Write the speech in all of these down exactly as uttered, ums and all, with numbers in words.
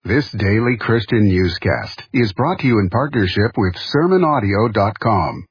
This daily Christian newscast is brought to you in partnership with sermon audio dot com.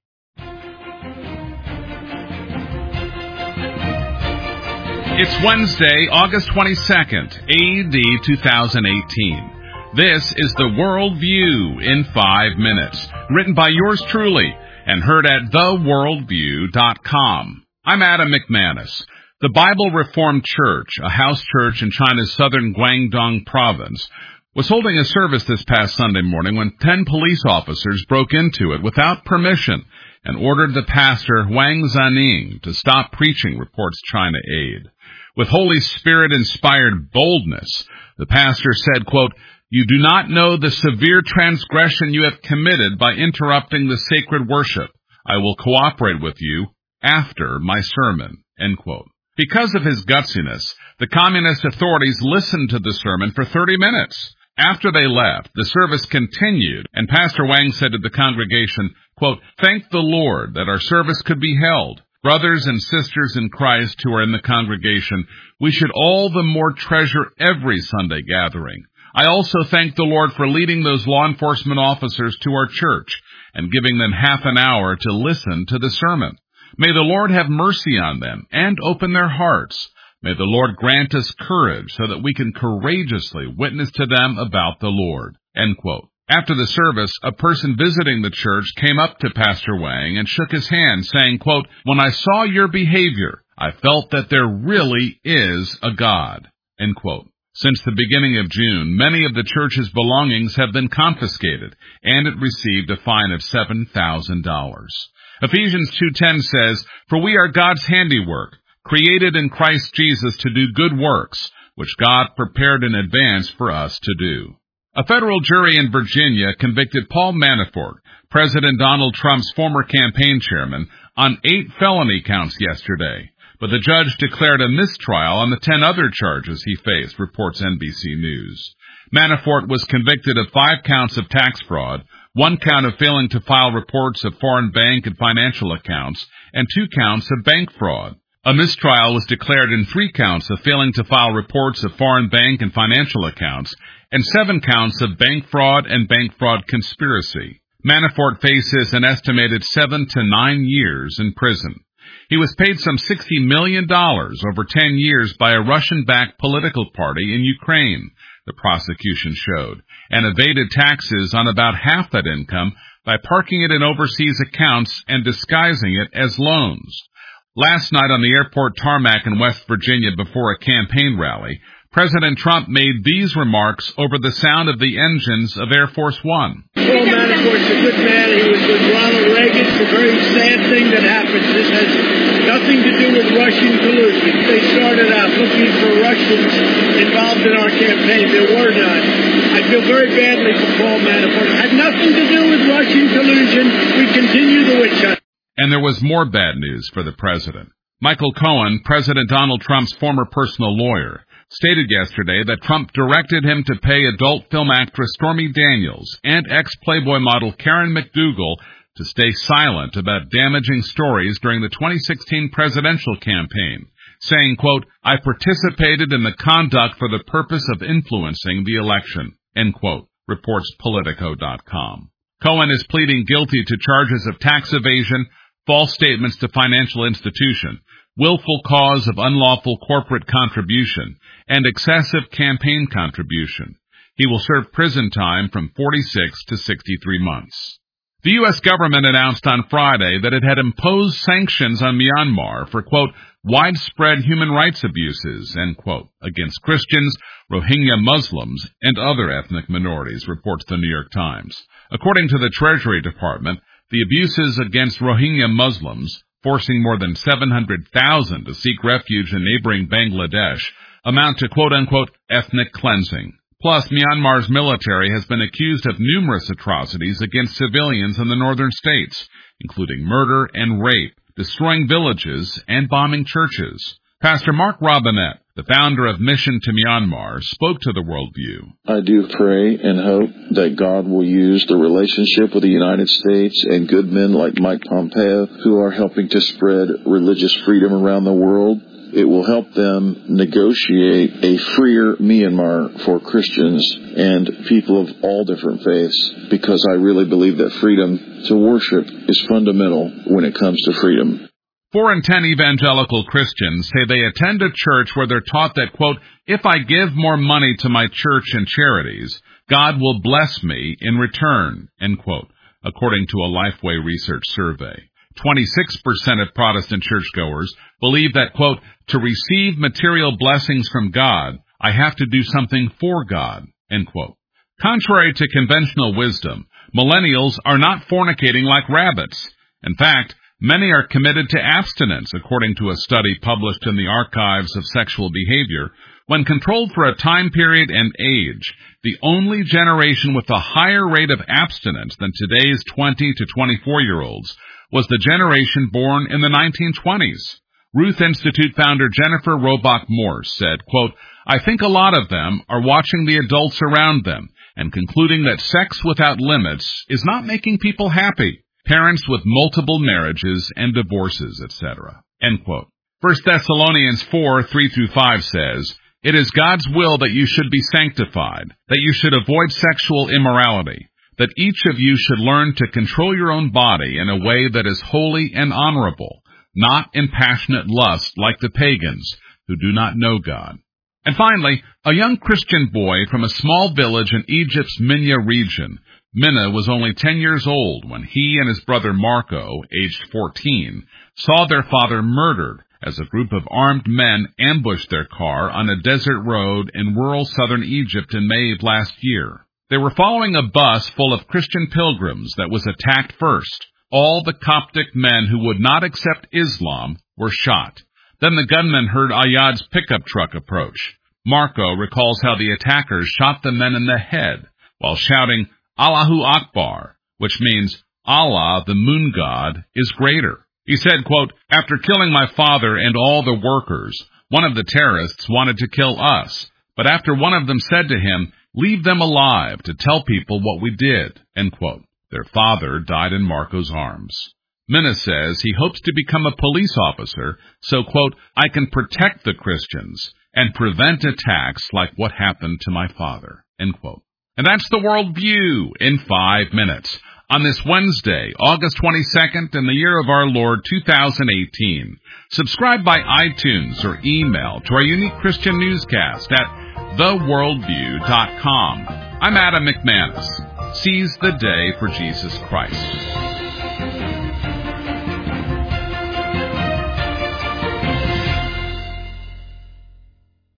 It's Wednesday, August twenty-second, A D two thousand eighteen. This is the World View in five minutes, written by yours truly and heard at the world view dot com. I'm Adam McManus. The Bible Reformed Church, a house church in China's southern Guangdong province, was holding a service this past Sunday morning when ten police officers broke into it without permission and ordered the pastor Wang Zaning to stop preaching, reports China Aid. With Holy Spirit-inspired boldness, the pastor said, quote, "You do not know the severe transgression you have committed by interrupting the sacred worship. I will cooperate with you after my sermon," end quote. Because of his gutsiness, the communist authorities listened to the sermon for thirty minutes. After they left, the service continued, and Pastor Wang said to the congregation, quote, "Thank the Lord that our service could be held. Brothers and sisters in Christ who are in the congregation, we should all the more treasure every Sunday gathering. I also thank the Lord for leading those law enforcement officers to our church and giving them half an hour to listen to the sermon. May the Lord have mercy on them and open their hearts. May the Lord grant us courage so that we can courageously witness to them about the Lord," end quote. After the service, a person visiting the church came up to Pastor Wang and shook his hand, saying, quote, "When I saw your behavior, I felt that there really is a God," end quote. Since the beginning of June, many of the church's belongings have been confiscated, and it received a fine of seven thousand dollars. Ephesians two ten says, "For we are God's handiwork, created in Christ Jesus to do good works, which God prepared in advance for us to do." A federal jury in Virginia convicted Paul Manafort, President Donald Trump's former campaign chairman, on eight felony counts yesterday. But the judge declared a mistrial on the ten other charges he faced, reports N B C News. Manafort was convicted of five counts of tax fraud, one count of failing to file reports of foreign bank and financial accounts, and two counts of bank fraud. A mistrial was declared in three counts of failing to file reports of foreign bank and financial accounts, and seven counts of bank fraud and bank fraud conspiracy. Manafort faces an estimated seven to nine years in prison. He was paid some sixty million dollars over ten years by a Russian-backed political party in Ukraine, the prosecution showed, and evaded taxes on about half that income by parking it in overseas accounts and disguising it as loans. Last night on the airport tarmac in West Virginia before a campaign rally, President Trump made these remarks over the sound of the engines of Air Force One. Paul Manafort's a good man. He was with Ronald Reagan. It's a very sad thing that happened. This has nothing to do with Russian collusion. They started out looking for Russians involved in our campaign. There were none. I feel very badly for Paul Manafort. It had nothing to do with Russian collusion. We continue the witch hunt. And there was more bad news for the president. Michael Cohen, President Donald Trump's former personal lawyer, stated yesterday that Trump directed him to pay adult film actress Stormy Daniels and ex-Playboy model Karen McDougal to stay silent about damaging stories during the twenty sixteen presidential campaign, saying, quote, "I participated in the conduct for the purpose of influencing the election," end quote, reports Politico dot com. Cohen is pleading guilty to charges of tax evasion, false statements to financial institution, willful cause of unlawful corporate contribution, and excessive campaign contribution. He will serve prison time from forty-six to sixty-three months. The U S government announced on Friday that it had imposed sanctions on Myanmar for, quote, "widespread human rights abuses," end quote, against Christians, Rohingya Muslims, and other ethnic minorities, reports the New York Times. According to the Treasury Department, the abuses against Rohingya Muslims, forcing more than seven hundred thousand to seek refuge in neighboring Bangladesh, amount to quote-unquote ethnic cleansing. Plus, Myanmar's military has been accused of numerous atrocities against civilians in the northern states, including murder and rape, destroying villages, and bombing churches. Pastor Mark Robinette, the founder of Mission to Myanmar, spoke to the Worldview. I do pray and hope that God will use the relationship with the United States and good men like Mike Pompeo, who are helping to spread religious freedom around the world, it will help them negotiate a freer Myanmar for Christians and people of all different faiths, because I really believe that freedom to worship is fundamental when it comes to freedom. Four in ten evangelical Christians say they attend a church where they're taught that, quote, if I give more money to my church and charities, God will bless me in return, end quote, according to a Lifeway Research survey. twenty-six percent of Protestant churchgoers believe that, quote, to receive material blessings from God, I have to do something for God, end quote. Contrary to conventional wisdom, millennials are not fornicating like rabbits. In fact, many are committed to abstinence, according to a study published in the Archives of Sexual Behavior. When controlled for a time period and age, the only generation with a higher rate of abstinence than today's twenty to twenty-four-year-olds was the generation born in the nineteen twenties. Ruth Institute founder Jennifer Robach Morse said, quote, I think a lot of them are watching the adults around them and concluding that sex without limits is not making people happy. Parents with multiple marriages and divorces, et cetera. End quote. First Thessalonians four, three through five says, it is God's will that you should be sanctified, that you should avoid sexual immorality, that each of you should learn to control your own body in a way that is holy and honorable, not in passionate lust like the pagans who do not know God. And finally, a young Christian boy from a small village in Egypt's Minya region. Minna was only ten years old when he and his brother Marco, aged fourteen, saw their father murdered as a group of armed men ambushed their car on a desert road in rural southern Egypt in May of last year. They were following a bus full of Christian pilgrims that was attacked first. All the Coptic men who would not accept Islam were shot. Then the gunmen heard Ayad's pickup truck approach. Marco recalls how the attackers shot the men in the head while shouting, Allahu Akbar, which means Allah, the moon god, is greater. He said, quote, after killing my father and all the workers, one of the terrorists wanted to kill us, but after one of them said to him, leave them alive to tell people what we did, end quote. Their father died in Marco's arms. Minna says he hopes to become a police officer so, quote, I can protect the Christians and prevent attacks like what happened to my father, end quote. And that's the World View in five minutes on this Wednesday, August twenty-second, in the year of our Lord two thousand eighteen. Subscribe by iTunes or email to our unique Christian newscast at the worldview dot com. I'm Adam McManus. Seize the day for Jesus Christ.